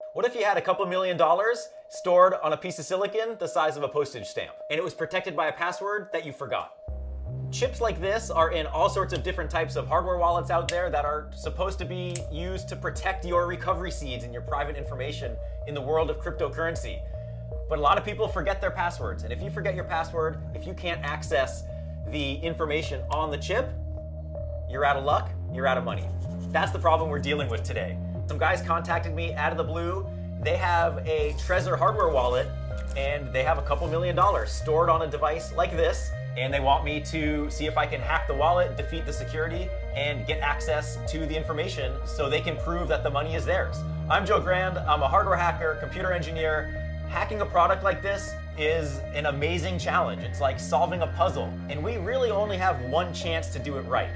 What if you had a couple $1,000,000 stored on a piece of silicon the size of a postage stamp, and it was protected by a password that you forgot? Chips like this are in all sorts of different types of hardware wallets out there that are supposed to be used to protect your recovery seeds and your private information in the world of cryptocurrency. But a lot of people forget their passwords, and if you forget your password, if you can't access the information on the chip, you're out of luck, you're out of money. That's the problem we're dealing with today. Some guys contacted me out of the blue. They have a Trezor hardware wallet, and they have a couple $1,000,000 stored on a device like this, and they want me to see if I can hack the wallet, defeat the security, and get access to the information so they can prove that the money is theirs. I'm Joe Grand, I'm a hardware hacker, computer engineer. Hacking a product like this is an amazing challenge. It's like solving a puzzle, and we really only have one chance to do it right.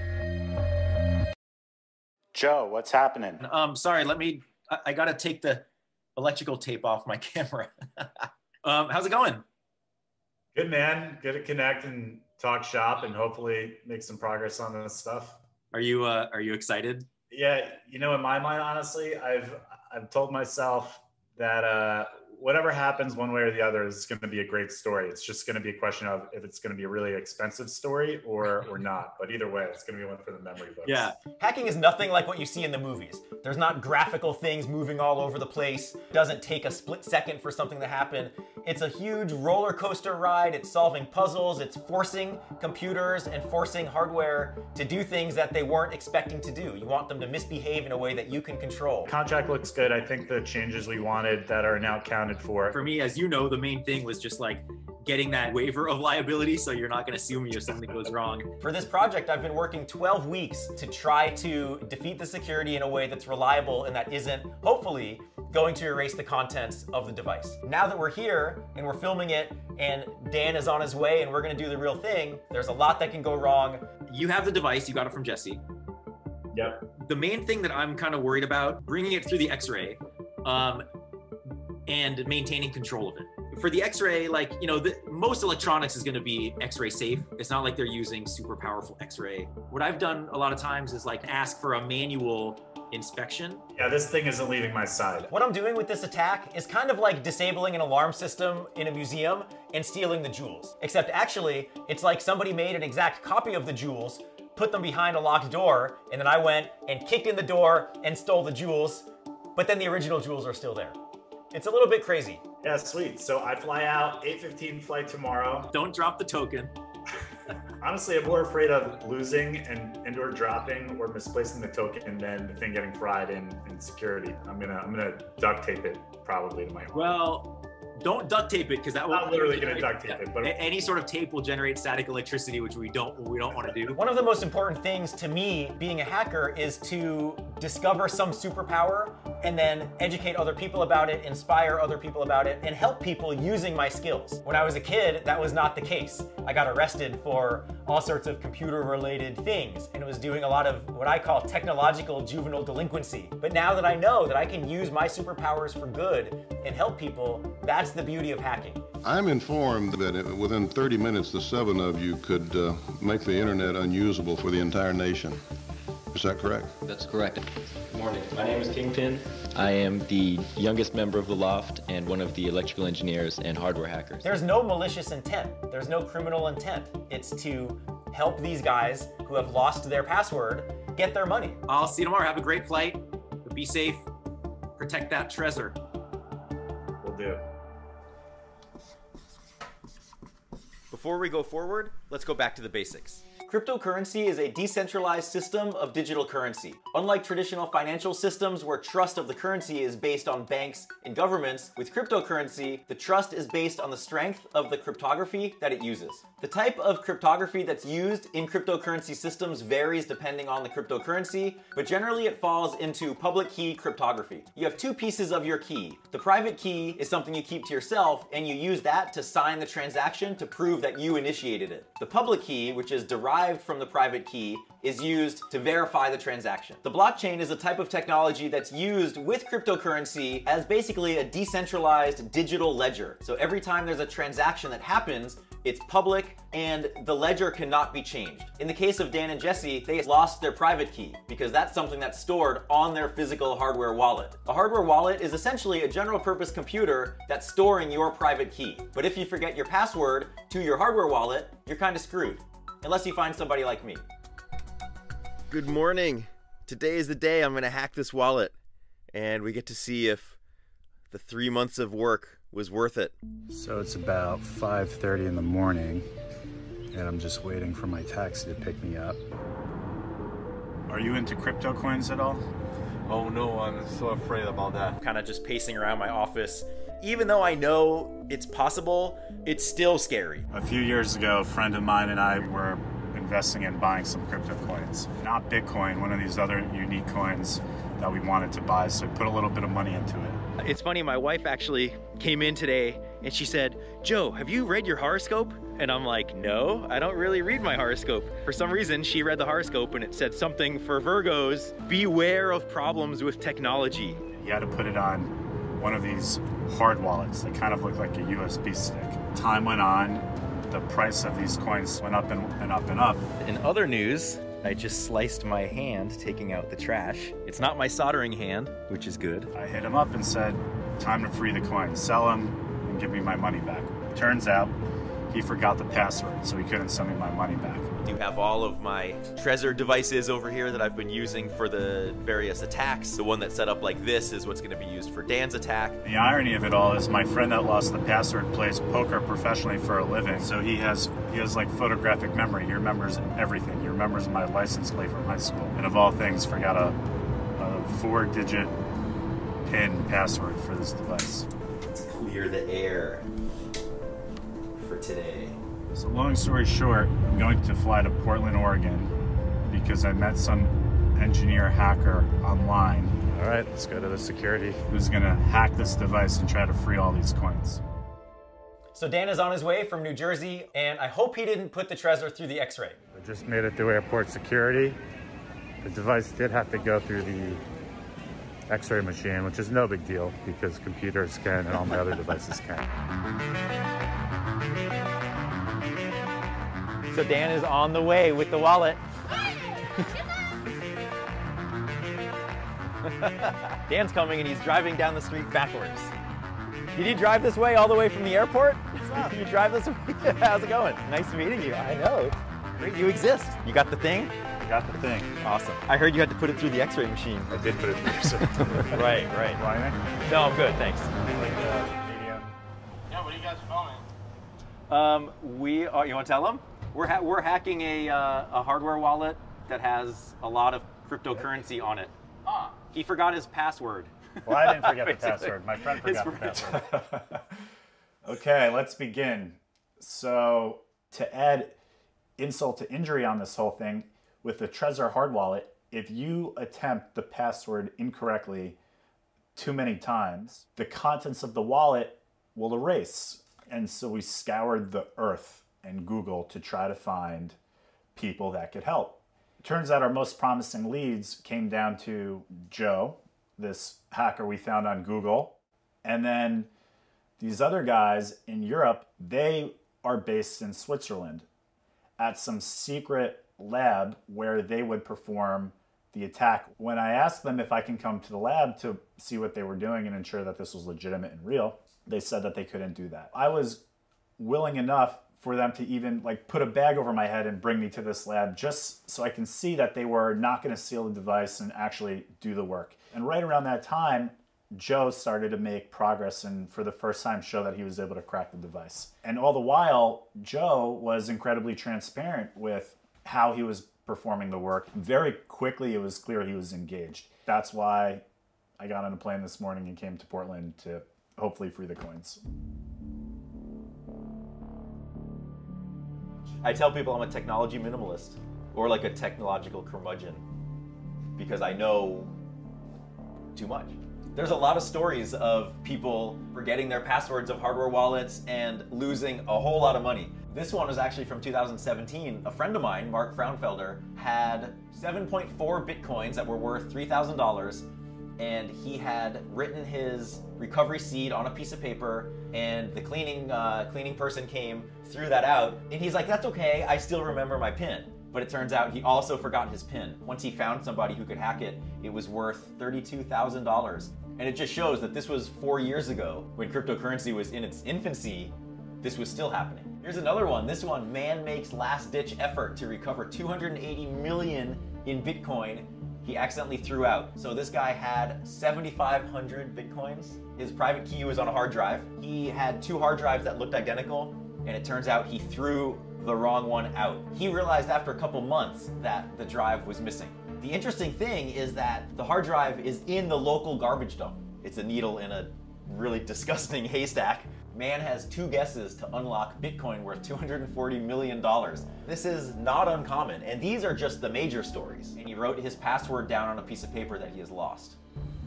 Joe, what's happening? Sorry, I gotta take the electrical tape off my camera. How's it going? Good, man. Good to connect and talk shop and hopefully make some progress on this stuff. Are you excited? Yeah, in my mind, honestly, I've told myself that whatever happens one way or the other is going to be a great story. It's just going to be a question of if it's going to be a really expensive story or not. But either way, it's going to be one for the memory books. Yeah. Hacking is nothing like what you see in the movies. There's not graphical things moving all over the place. It doesn't take a split second for something to happen. It's a huge roller coaster ride. It's solving puzzles. It's forcing computers and forcing hardware to do things that they weren't expecting to do. You want them to misbehave in a way that you can control. Contract looks good. I think the changes we wanted that are now counted for. For me, as you know, the main thing was just like getting that waiver of liability so you're not going to sue me if something goes wrong. For this project, I've been working 12 weeks to try to defeat the security in a way that's reliable and that isn't, hopefully, going to erase the contents of the device. Now that we're here and we're filming it and Dan is on his way and we're going to do the real thing, there's a lot that can go wrong. You have the device, you got it from Jesse. Yep. The main thing that I'm kind of worried about, bringing it through the X-ray, and maintaining control of it. For the X-ray, most electronics is going to be X-ray safe. It's not like they're using super powerful X-ray. What I've done a lot of times is ask for a manual inspection. Yeah, this thing isn't leaving my side. What I'm doing with this attack is kind of like disabling an alarm system in a museum and stealing the jewels. Except actually, it's like somebody made an exact copy of the jewels, put them behind a locked door, and then I went and kicked in the door and stole the jewels, but then the original jewels are still there. It's a little bit crazy. Yeah, sweet. So I fly out, 8:15 flight tomorrow. Don't drop the token. Honestly, I'm more afraid of losing and or dropping or misplacing the token than the thing getting fried in security. I'm gonna duct tape it probably to my home. Well, don't duct tape it because that will. I'm not literally gonna duct tape it, but any sort of tape will generate static electricity, which we don't want to do. One of the most important things to me, being a hacker, is to discover some superpower and then educate other people about it, inspire other people about it, and help people using my skills. When I was a kid, that was not the case. I got arrested for all sorts of computer-related things, and it was doing a lot of what I call technological juvenile delinquency. But now that I know that I can use my superpowers for good and help people, that's the beauty of hacking. I'm informed that within 30 minutes, the 7 of you could make the internet unusable for the entire nation. Is that correct? That's correct. Good morning. My name is Kingpin. I am the youngest member of the Loft and one of the electrical engineers and hardware hackers. There's no malicious intent. There's no criminal intent. It's to help these guys who have lost their password get their money. I'll see you tomorrow. Have a great flight. Be safe. Protect that Trezor. Will do. Before we go forward, let's go back to the basics. Cryptocurrency is a decentralized system of digital currency. Unlike traditional financial systems where trust of the currency is based on banks and governments, with cryptocurrency, the trust is based on the strength of the cryptography that it uses. The type of cryptography that's used in cryptocurrency systems varies depending on the cryptocurrency, but generally it falls into public key cryptography. You have 2 pieces of your key. The private key is something you keep to yourself, and you use that to sign the transaction to prove that you initiated it. The public key, which is derived from the private key, is used to verify the transaction. The blockchain is a type of technology that's used with cryptocurrency as basically a decentralized digital ledger. So every time there's a transaction that happens, It's public, and the ledger cannot be changed. In the case of Dan and Jesse, they lost their private key because that's something that's stored on their physical hardware wallet. A hardware wallet is essentially a general purpose computer that's storing your private key. But if you forget your password to your hardware wallet, you're kind of screwed, unless you find somebody like me. Good morning. Today is the day I'm gonna hack this wallet, and we get to see if the 3 months of work was worth it. So it's about 5:30 in the morning, and I'm just waiting for my taxi to pick me up. Are you into crypto coins at all? Oh no, I'm so afraid about that. Kind of just pacing around my office. Even though I know it's possible, it's still scary. A few years ago, a friend of mine and I were investing in buying some crypto coins. Not Bitcoin, one of these other unique coins that we wanted to buy, so put a little bit of money into it. It's funny, my wife actually came in today and she said, "Joe, have you read your horoscope?" And I'm like, "No, I don't really read my horoscope." For some reason, she read the horoscope and it said something for Virgos: beware of problems with technology. You had to put it on one of these hard wallets that kind of look like a USB stick. Time went on, the price of these coins went up and up and up. In other news, I just sliced my hand taking out the trash. It's not my soldering hand, which is good. I hit him up and said, time to free the coins, sell them and give me my money back. Turns out he forgot the password, so he couldn't send me my money back. I do have all of my Trezor devices over here that I've been using for the various attacks. The one that's set up like this is what's gonna be used for Dan's attack. The irony of it all is my friend that lost the password plays poker professionally for a living, so he has like photographic memory. He remembers everything. He remembers my license plate from high school. And of all things, forgot a 4-digit PIN password for this device. Let's clear the air for today. So long story short, I'm going to fly to Portland, Oregon because I met some engineer hacker online. All right, let's go to the security who's gonna hack this device and try to free all these coins. So Dan is on his way from New Jersey, and I hope he didn't put the Trezor through the X-ray. I just made it through airport security. The device did have to go through the X-ray machine, which is no big deal because computers can and all my other devices can. So Dan is on the way with the wallet. Dan's coming and he's driving down the street backwards. Did you drive this way all the way from the airport? What's up? You drive this way? How's it going? Nice meeting you. I know. Great, you exist. You got the thing? I got the thing. Awesome. I heard you had to put it through the X-ray machine. I did put it through. Right. Why anything? No, I'm good, thanks. Medium. Yeah, what are you guys filming? We are. You want to tell them? We're hacking a hardware wallet that has a lot of cryptocurrency on it. Ah. He forgot his password. Well, I didn't forget the password. My friend forgot the password. Okay, let's begin. So, to add insult to injury on this whole thing, with the Trezor hard wallet, if you attempt the password incorrectly too many times, the contents of the wallet will erase. And so we scoured the earth and Google to try to find people that could help. Turns out our most promising leads came down to Joe, this hacker we found on Google. And then these other guys in Europe, they are based in Switzerland at some secret lab where they would perform the attack. When I asked them if I can come to the lab to see what they were doing and ensure that this was legitimate and real, they said that they couldn't do that. I was willing enough for them to even put a bag over my head and bring me to this lab just so I can see that they were not going to steal the device and actually do the work. And right around that time, Joe started to make progress and for the first time show that he was able to crack the device. And all the while, Joe was incredibly transparent with how he was performing the work. Very quickly, it was clear he was engaged. That's why I got on a plane this morning and came to Portland to hopefully free the coins. I tell people I'm a technology minimalist or like a technological curmudgeon because I know too much. There's a lot of stories of people forgetting their passwords of hardware wallets and losing a whole lot of money. This one was actually from 2017. A friend of mine, Mark Fraunfelder, had 7.4 Bitcoins that were worth $3,000 and he had written his recovery seed on a piece of paper, and the cleaning person came, threw that out, and he's like, that's okay, I still remember my PIN. But it turns out he also forgot his PIN. Once he found somebody who could hack it, it was worth $32,000. And it just shows that this was 4 years ago, when cryptocurrency was in its infancy. This was still happening. Here's another one. This one, man makes last-ditch effort to recover 280 million in Bitcoin he accidentally threw out. So this guy had 7,500 Bitcoins. His private key was on a hard drive. He had 2 hard drives that looked identical, and it turns out he threw the wrong one out. He realized after a couple months that the drive was missing. The interesting thing is that the hard drive is in the local garbage dump. It's a needle in a really disgusting haystack. Man has 2 guesses to unlock Bitcoin worth $240 million. This is not uncommon, and these are just the major stories. And he wrote his password down on a piece of paper that he has lost.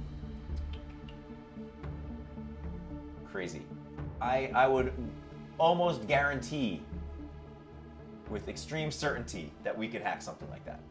Crazy. I would almost guarantee with extreme certainty that we could hack something like that.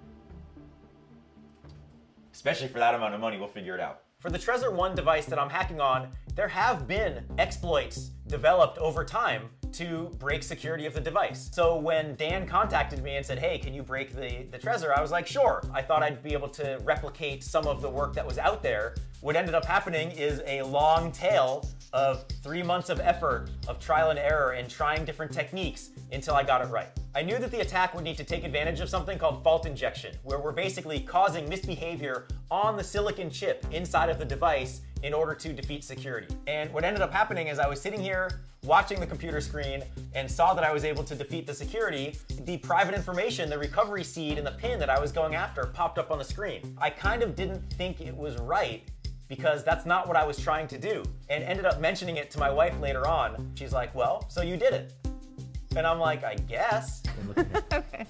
Especially for that amount of money, we'll figure it out. For the Trezor One device that I'm hacking on, there have been exploits developed over time to break security of the device. So when Dan contacted me and said, hey, can you break the Trezor? I was like, sure. I thought I'd be able to replicate some of the work that was out there. What ended up happening is a long tail of 3 months of effort, of trial and error, and trying different techniques until I got it right. I knew that the attack would need to take advantage of something called fault injection, where we're basically causing misbehavior on the silicon chip inside of the device in order to defeat security. And what ended up happening is I was sitting here watching the computer screen and saw that I was able to defeat the security. The private information, the recovery seed, and the PIN that I was going after popped up on the screen. I kind of didn't think it was right because that's not what I was trying to do, and ended up mentioning it to my wife later on. She's like, well, so you did it. And I'm like, I guess. Okay.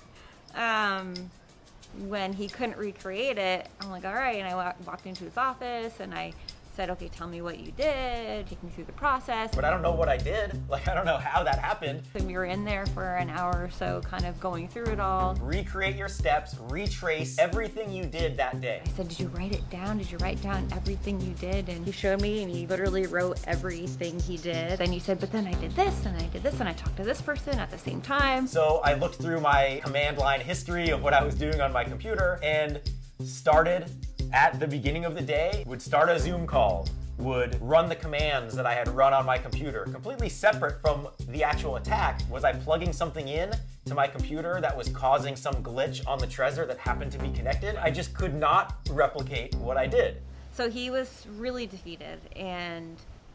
When he couldn't recreate it, I'm like, all right. And I walked into his office and I said, okay, tell me what you did, take me through the process. But I don't know what I did. Like, I don't know how that happened. And we were in there for an hour or so, kind of going through it all. Recreate your steps, retrace everything you did that day. I said, did you write it down? Did you write down everything you did? And he showed me, and he literally wrote everything he did. Then you said, but then I did this, and I did this, and I talked to this person at the same time. So I looked through my command line history of what I was doing on my computer and started at the beginning of the day, would start a Zoom call, would run the commands that I had run on my computer. Completely separate from the actual attack, was I plugging something in to my computer that was causing some glitch on the Trezor that happened to be connected. I just could not replicate what I did. So he was really defeated, and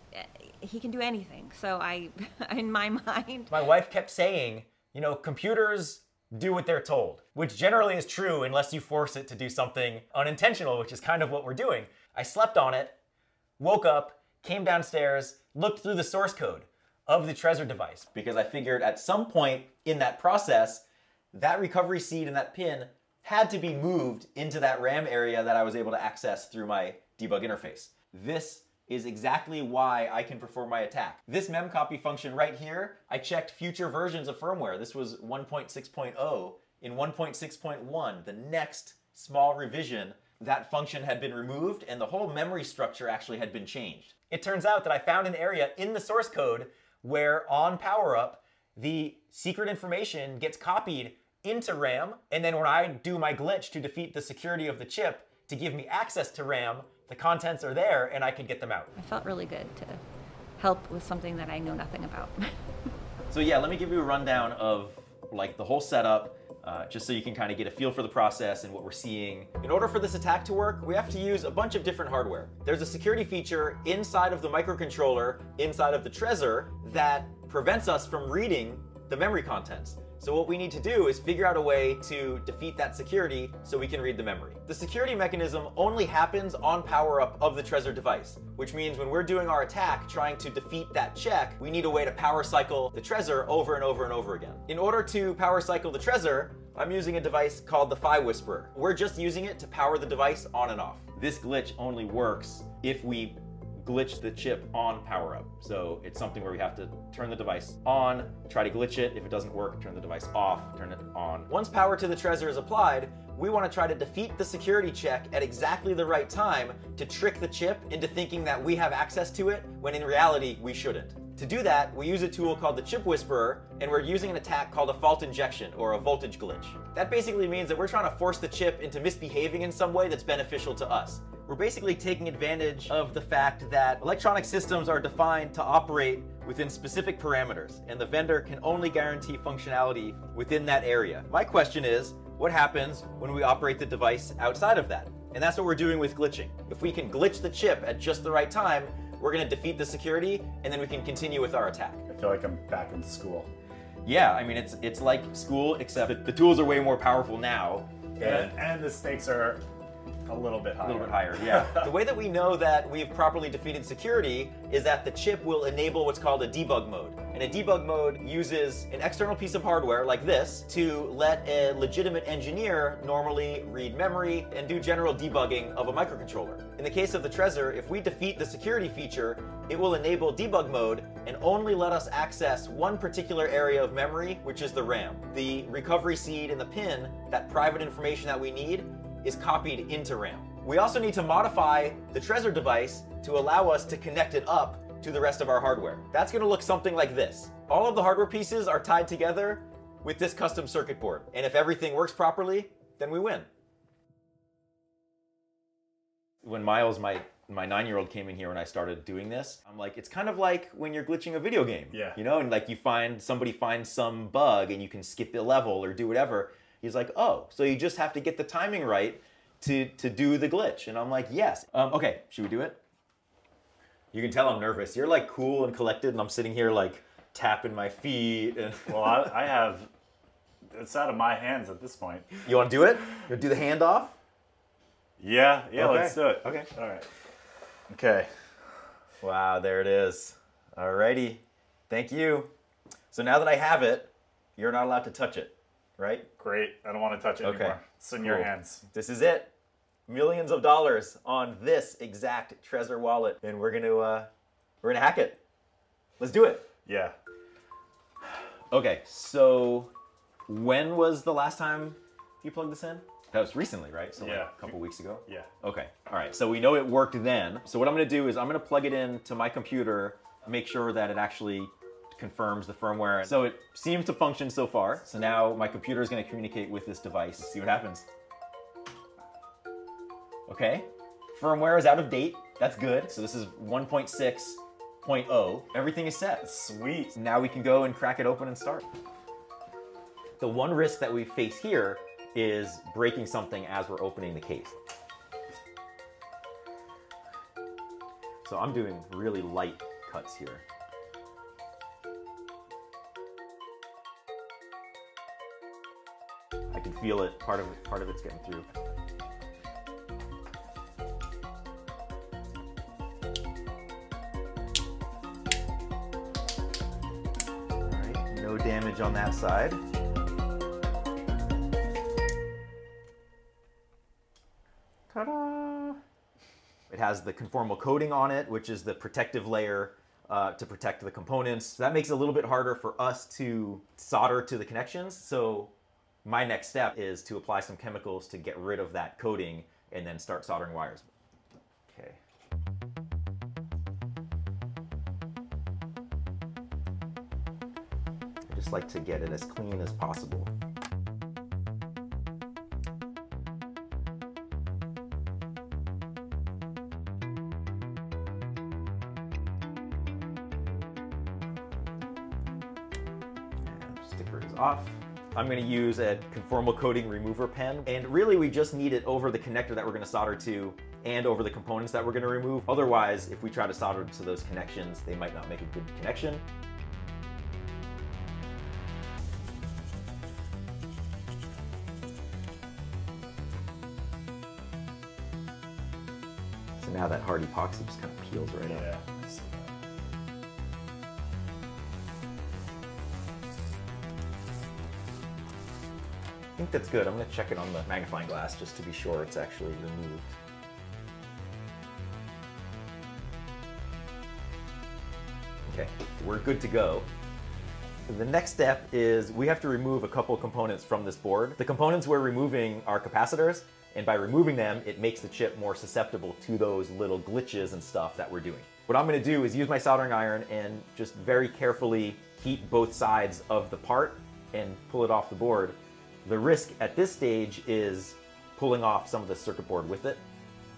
he can do anything. So in my mind... My wife kept saying, you know, computers do what they're told, which generally is true unless you force it to do something unintentional, which is kind of what we're doing. I slept on it, woke up, came downstairs, looked through the source code of the Trezor device, because I figured at some point in that process, that recovery seed and that PIN had to be moved into that RAM area that I was able to access through my debug interface. This is exactly why I can perform my attack. This memcopy function right here, I checked future versions of firmware. This was 1.6.0. In 1.6.1, the next small revision, that function had been removed and the whole memory structure actually had been changed. It turns out that I found an area in the source code where on PowerUp, the secret information gets copied into RAM, and then when I do my glitch to defeat the security of the chip to give me access to RAM, the contents are there and I could get them out. I felt really good to help with something that I know nothing about. So yeah, let me give you a rundown of like the whole setup, just so you can kind of get a feel for the process and what we're seeing. In order for this attack to work, we have to use a bunch of different hardware. There's a security feature inside of the microcontroller, inside of the Trezor, that prevents us from reading the memory contents. So what we need to do is figure out a way to defeat that security so we can read the memory. The security mechanism only happens on PowerUp of the Trezor device, which means when we're doing our attack trying to defeat that check, we need a way to power cycle the Trezor over and over and over again. In order to power cycle the Trezor, I'm using a device called the Phi Whisperer. We're just using it to power the device on and off. This glitch only works if we glitch the chip on PowerUp. So it's something where we have to turn the device on, try to glitch it. If it doesn't work, turn the device off, turn it on. Once power to the Trezor is applied, we want to try to defeat the security check at exactly the right time to trick the chip into thinking that we have access to it, when in reality, we shouldn't. To do that, we use a tool called the Chip Whisperer, and we're using an attack called a fault injection, or a voltage glitch. That basically means that we're trying to force the chip into misbehaving in some way that's beneficial to us. We're basically taking advantage of the fact that electronic systems are defined to operate within specific parameters, and the vendor can only guarantee functionality within that area. My question is, what happens when we operate the device outside of that? And that's what we're doing with glitching. If we can glitch the chip at just the right time, we're going to defeat the security, and then we can continue with our attack. I feel like I'm back in school. Yeah, I mean, it's like school, except that the tools are way more powerful now. And the stakes are a little bit higher. A little bit higher, yeah. The way that we know that we've properly defeated security is that the chip will enable what's called a debug mode. And a debug mode uses an external piece of hardware like this to let a legitimate engineer normally read memory and do general debugging of a microcontroller. In the case of the Trezor, if we defeat the security feature, it will enable debug mode and only let us access one particular area of memory, which is the RAM. The recovery seed and the pin, that private information that we need, is copied into RAM. We also need to modify the Trezor device to allow us to connect it up to the rest of our hardware. That's gonna look something like this. All of the hardware pieces are tied together with this custom circuit board. And if everything works properly, then we win. When Miles, my 9-year-old, came in here and I started doing this, I'm like, it's kind of like when you're glitching a video game. Yeah. You know, and like somebody finds some bug and you can skip the level or do whatever. He's like, oh, so you just have to get the timing right to do the glitch. And I'm like, yes. Okay, should we do it? You can tell I'm nervous. You're like cool and collected, and I'm sitting here like tapping my feet. And Well, I have, it's out of my hands at this point. You want to do it? You want to do the handoff? Yeah, Okay. Let's do it. Okay. All right. Okay. Wow, there it is. Alrighty. Thank you. So now that I have it, you're not allowed to touch it, right? Great. I don't want to touch it Okay. anymore. It's in your Cool. hands. This is it. Millions of dollars on this exact Trezor wallet, and we're gonna hack it. Let's do it. Yeah. Okay, so when was the last time you plugged this in? That was recently, right? So like Yeah. a couple weeks ago? Yeah. Okay, all right, so we know it worked then. So what I'm gonna do is I'm gonna plug it in to my computer, make sure that it actually confirms the firmware. So it seems to function so far. So now my computer is gonna communicate with this device. See what happens. Okay, firmware is out of date. That's good. So this is 1.6.0. Everything is set. Sweet. Now we can go and crack it open and start. The one risk that we face here is breaking something as we're opening the case. So I'm doing really light cuts here. I can feel it, part of it's getting through. No damage on that side. Ta-da! It has the conformal coating on it, which is the protective layer to protect the components. So that makes it a little bit harder for us to solder to the connections. So my next step is to apply some chemicals to get rid of that coating and then start soldering wires. Okay. I just like to get it as clean as possible. Sticker is off. I'm going to use a conformal coating remover pen, and really we just need it over the connector that we're going to solder to and over the components that we're going to remove. Otherwise, if we try to solder to those connections, they might not make a good connection. So now that hard epoxy just kind of peels right off. Yeah. I think that's good. I'm going to check it on the magnifying glass just to be sure it's actually removed. Okay, we're good to go. The next step is we have to remove a couple components from this board. The components we're removing are capacitors, and by removing them, it makes the chip more susceptible to those little glitches and stuff that we're doing. What I'm gonna do is use my soldering iron and just very carefully heat both sides of the part and pull it off the board. The risk at this stage is pulling off some of the circuit board with it,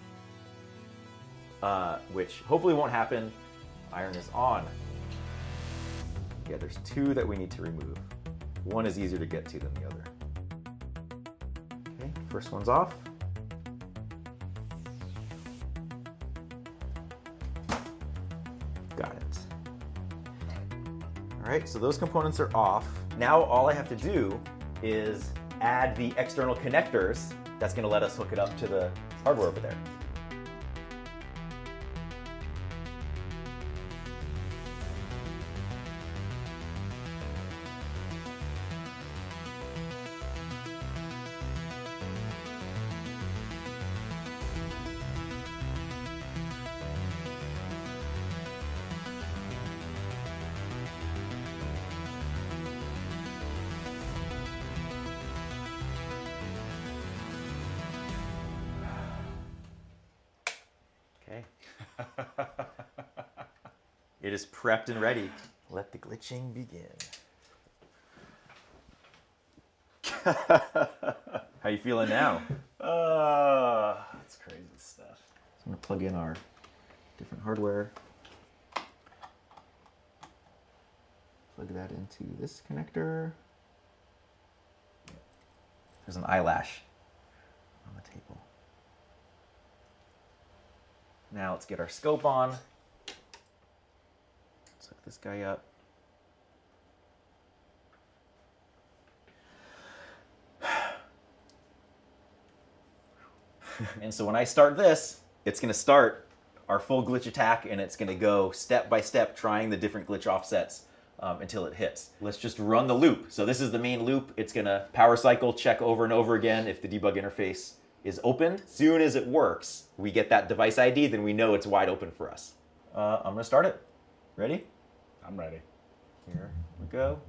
which hopefully won't happen. Iron is on. Yeah, there's two that we need to remove. One is easier to get to than the other. Okay, first one's off. Got it. All right, so those components are off. Now all I have to do is add the external connectors that's gonna let us hook it up to the hardware over there. Okay. It is prepped and ready. Let the glitching begin. How you feeling now? That's crazy stuff. So I'm gonna plug in our different hardware. Plug that into this connector. There's an eyelash on the table. Now let's get our scope on. Let's hook this guy up. And so when I start this, it's gonna start our full glitch attack, and it's gonna go step by step trying the different glitch offsets until it hits. Let's just run the loop. So this is the main loop. It's gonna power cycle, check over and over again if the debug interface is opened. Soon as it works, we get that device ID, then we know it's wide open for us. I'm gonna start it. Ready? I'm ready. Here we go.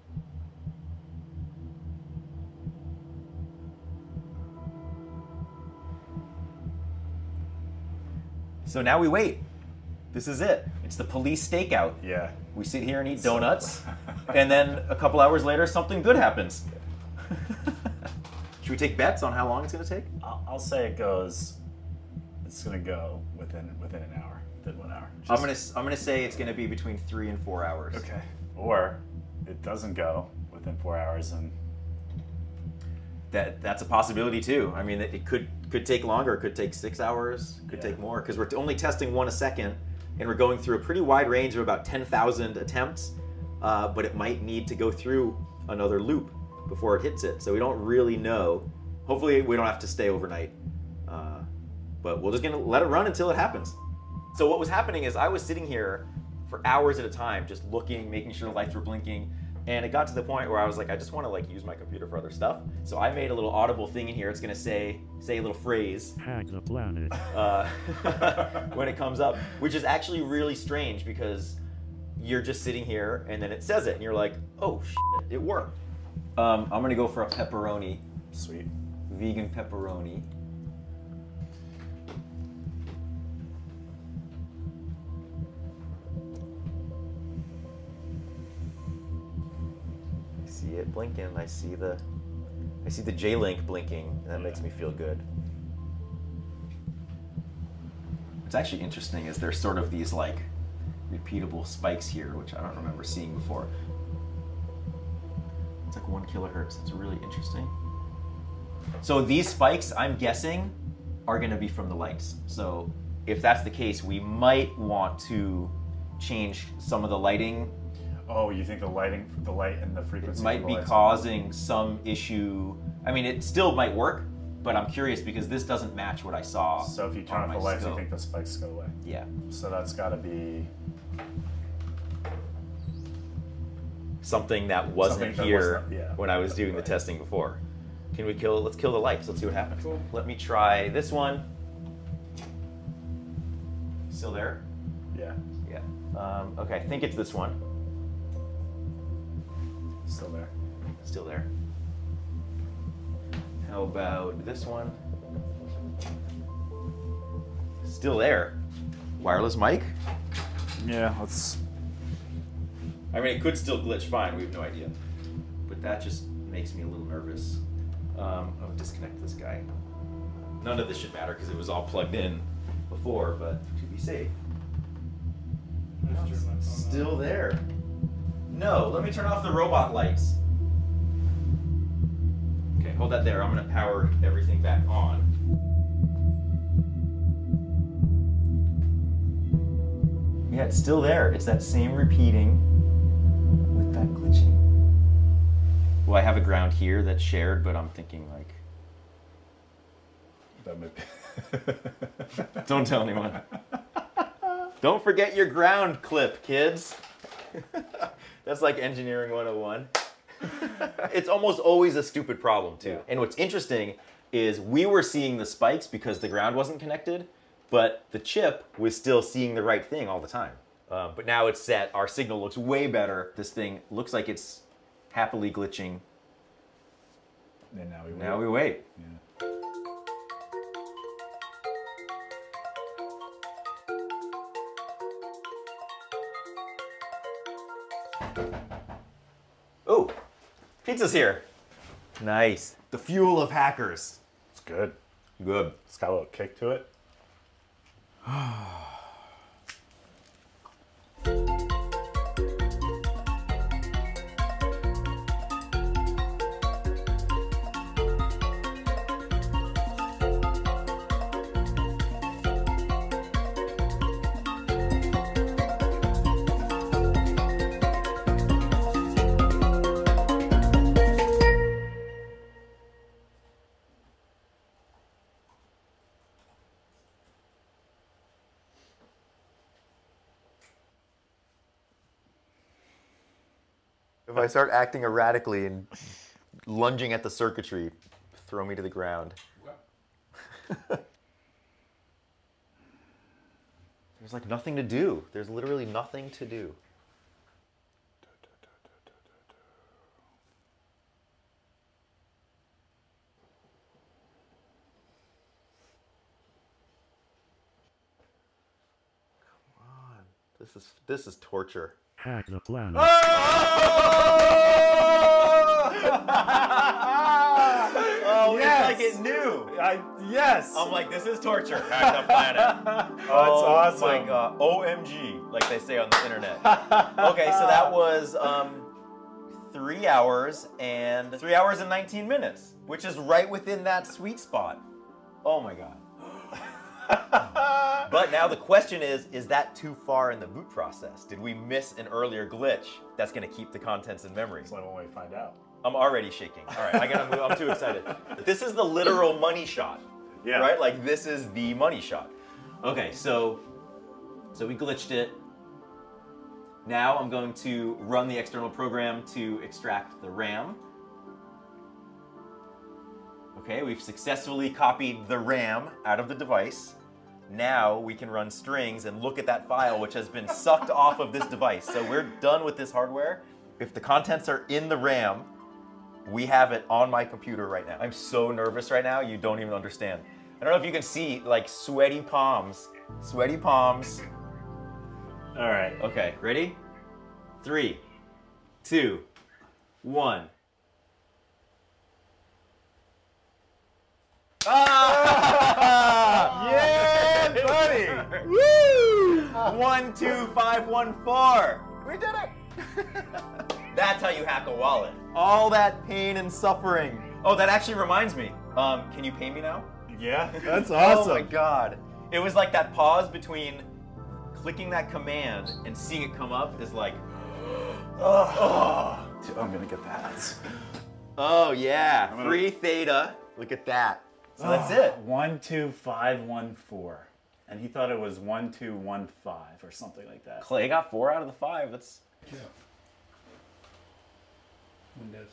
So now we wait. This is it. It's the police stakeout. Yeah. We sit here and eat donuts, and then a couple hours later, something good happens. Should we take bets on how long it's going to take? I'll say it's going to go within an hour, within 1 hour. I'm gonna say it's going to be between 3 and 4 hours. Okay. Or it doesn't go within 4 hours, and that's a possibility too. I mean, it could take longer. It could take 6 hours. Could take more because we're only testing 1 a second, and we're going through a pretty wide range of about 10,000 attempts. But it might need to go through another loop before it hits it. So we don't really know. Hopefully we don't have to stay overnight. But we're just gonna let it run until it happens. So what was happening is I was sitting here for hours at a time, just looking, making sure the lights were blinking. And it got to the point where I was like, I just want to use my computer for other stuff. So I made a little audible thing in here. It's gonna say a little phrase. Hack the planet. When it comes up, which is actually really strange because you're just sitting here and then it says it and you're like, oh shit, it worked. I'm gonna go for a pepperoni. sweet. Vegan pepperoni. I see it blinking. I see the J-Link blinking, and that makes me feel good. What's actually interesting is there's sort of these repeatable spikes here, which I don't remember seeing before. It's like 1 kilohertz. It's really interesting. So these spikes, I'm guessing, are going to be from the lights. So if that's the case, we might want to change some of the lighting. Oh, you think the light and the frequency Might be causing some issue. I mean, it still might work, but I'm curious because this doesn't match what I saw. So if you turn off the lights, you think the spikes go away? Yeah. So that's got to be something that wasn't here when I was doing the right. testing before. Let's kill the lights. Let's see what happens. Cool. Let me try this one. Still there? Yeah. Yeah. Okay, I think it's this one. Still there. Still there. How about this one? Still there. Wireless mic? Yeah, let's. I mean, it could still glitch fine, we have no idea. But that just makes me a little nervous. I'll disconnect this guy. None of this should matter because it was all plugged in before, but to be safe. Still there. No, let me turn off the robot lights. Okay, hold that there. I'm gonna power everything back on. Yeah, it's still there. It's that same repeating with that glitching. Well, I have a ground here that's shared, but I'm thinking like... That might be. Don't tell anyone. Don't forget your ground clip, kids. That's like engineering 101. It's almost always a stupid problem too. And what's interesting is we were seeing the spikes because the ground wasn't connected, but the chip was still seeing the right thing all the time. But now it's set, our signal looks way better. This thing looks like it's happily glitching. And now we wait. Now we wait. Yeah. Oh, pizza's here. Nice. The fuel of hackers. It's good. Good. It's got a little kick to it. If I start acting erratically and lunging at the circuitry, throw me to the ground. There's like nothing to do. There's literally nothing to do. Come on. This is torture. Hack the planet. Oh, Yes! it's like it knew. Yes! I'm like, this is torture. Hack the planet. Oh, that's awesome. my god. OMG, like they say on the internet. Okay, so that was 3 hours and 19 minutes, which is right within that sweet spot. Oh my god. But now the question is that too far in the boot process? Did we miss an earlier glitch that's going to keep the contents in memory? That's when we find out. I'm already shaking. All right, I gotta move. I'm too excited. This is the literal money shot. Yeah. Right? Like this is the money shot. Okay, so we glitched it. Now I'm going to run the external program to extract the RAM. Okay, we've successfully copied the RAM out of the device. Now we can run strings and look at that file which has been sucked off of this device. So we're done with this hardware. If the contents are in the RAM, we have it on my computer right now. I'm so nervous right now, you don't even understand. I don't know if you can see, like, sweaty palms. Sweaty palms. All right. Okay, ready? 3, 2, 1. Ah! Yeah, buddy! Woo! 12514. We did it! That's how you hack a wallet. All that pain and suffering. Oh, that actually reminds me. Can you pay me now? Yeah, that's awesome. Oh my god. It was like that pause between clicking that command and seeing it come up is like, Oh, I'm gonna get that. oh yeah, free theta. Look at that. So that's it. 12514, and he thought it was 1215 or something like that. Clay got 4 out of the 5. That's. Yeah. Windows.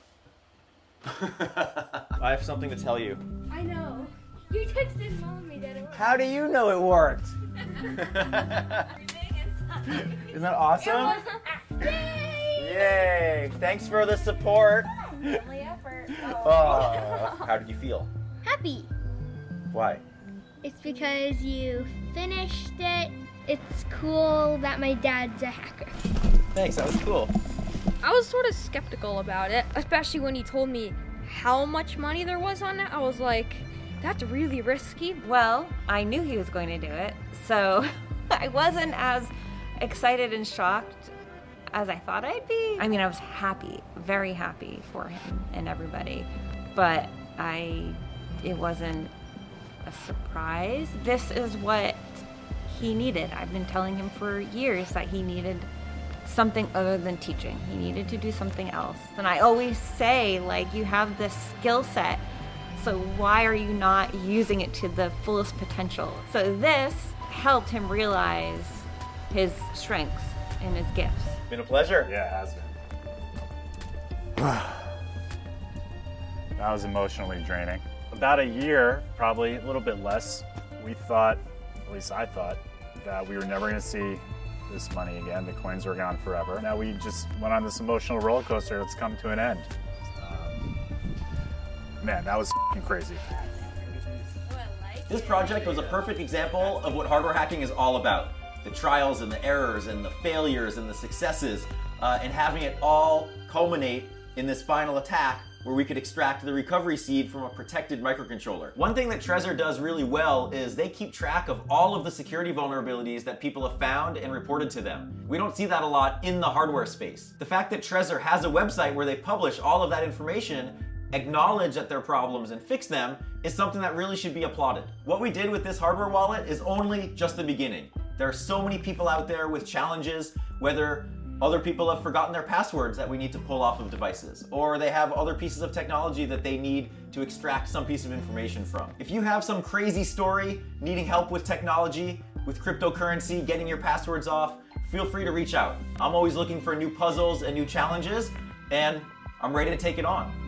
I have something to tell you. I know. You texted mommy that it worked. How do you know it worked? Everything inside. Isn't that awesome? Yay! Yay! Thanks for the support. Family effort. Oh. How did you feel? Happy. Why? It's because you finished it. It's cool that my dad's a hacker. Thanks, that was cool. I was sort of skeptical about it, especially when he told me how much money there was on it. I was like, that's really risky. Well, I knew he was going to do it, so I wasn't as excited and shocked as I thought I'd be. I mean, I was happy, very happy for him and everybody, but it wasn't a surprise. This is what he needed. I've been telling him for years that he needed something other than teaching. He needed to do something else. And I always say, like, you have this skill set, so why are you not using it to the fullest potential? So this helped him realize his strengths and his gifts. Been a pleasure. Yeah, it has been. That was emotionally draining. About a year, probably a little bit less, we thought, at least I thought, that we were never going to see this money again. The coins were gone forever. Now we just went on this emotional roller coaster that's come to an end. Man, that was f***ing crazy. This project was a perfect example of what hardware hacking is all about. The trials and the errors and the failures and the successes, and having it all culminate in this final attack where we could extract the recovery seed from a protected microcontroller. One thing that Trezor does really well is they keep track of all of the security vulnerabilities that people have found and reported to them. We don't see that a lot in the hardware space. The fact that Trezor has a website where they publish all of that information, acknowledge that there are problems and fix them, is something that really should be applauded. What we did with this hardware wallet is only just the beginning. There are so many people out there with challenges, whether other people have forgotten their passwords that we need to pull off of devices, or they have other pieces of technology that they need to extract some piece of information from. If you have some crazy story, needing help with technology, with cryptocurrency, getting your passwords off, feel free to reach out. I'm always looking for new puzzles and new challenges, and I'm ready to take it on.